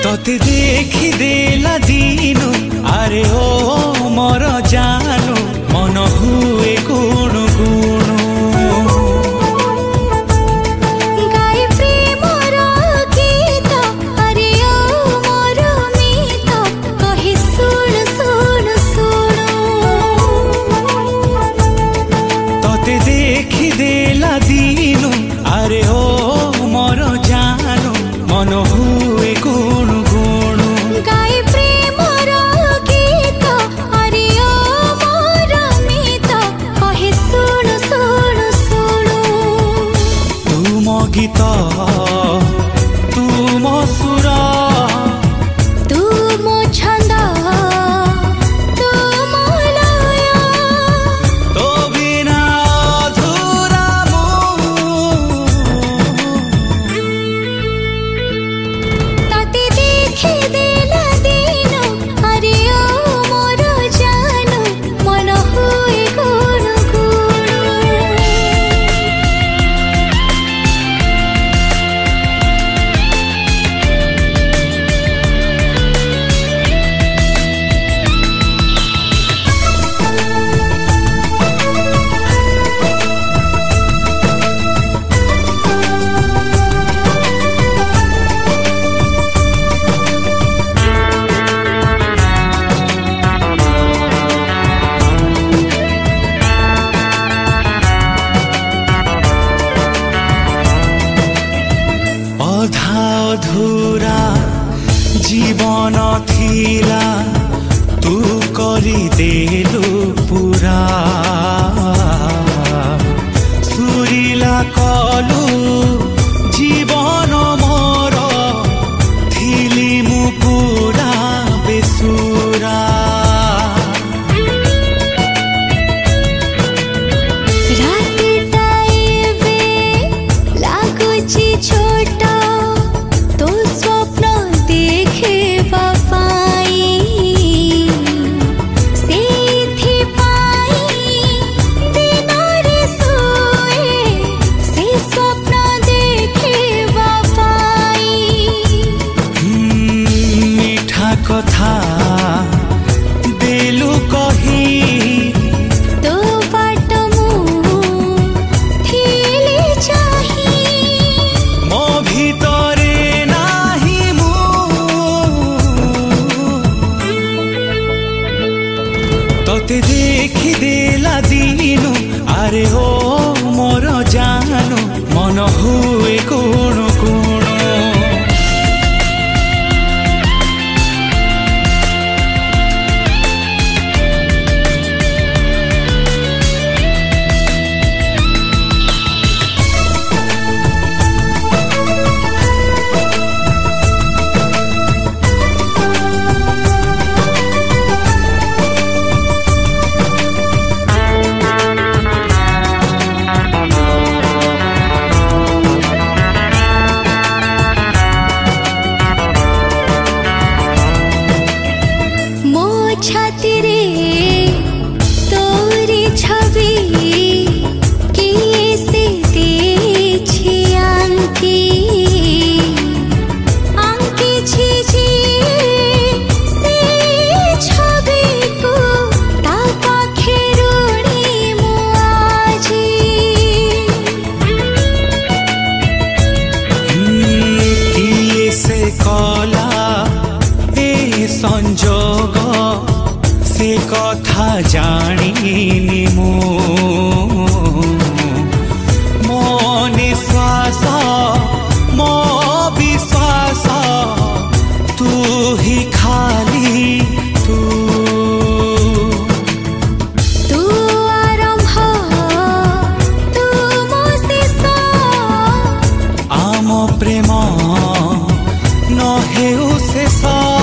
तोते देखी देला दीनु अरे ओ मोर जानू मन हुए गुणु गुणु गाए प्रेमर गीत अरे ओ मोर मीत कहे सुन सुन सुनु तोते देखी देला दीनु अरे ओ मोर जानू मन हुए गुणु गुणु गाए प्रेमर गीत अरे ओ मोर मीत कहे सुन सुन सुनु तुम गीत तुम सुर तुम छंद तुम लय तो बिना अधूरा तते देखी देला दीनु अरे ओ मोर जानू मन हुए गुणु गुणु अधा अधूरा जीवन थिला तू करी देलु पूरा सुरीला कलु जीवन मोर थिली मु पूरा बेसुरा रातिटा एबे लागुची छोट तो स्वप्न देखेबा पाई सेथिपाई दिनरे सोए से स्वप्न देखेबा पाई मीठा कथा देलु कही तो बाट मु थिले चाही मो भीतरे नाही मु तोते देखी देला दीनु अरे ओ मोर जानू मन हुए गुणु गुणु मो छाती रे तोरी छवि किए से देछि आंकी आंकी छी जी से छवि को ता पाखे ऋणी मु आजी किए से कला ए संजोग से कथा जानी मु मो निश्वास मो विश्वास तू ही खाली तू तू आरंभ तू मो शेष आम प्रेम न हेउ शेष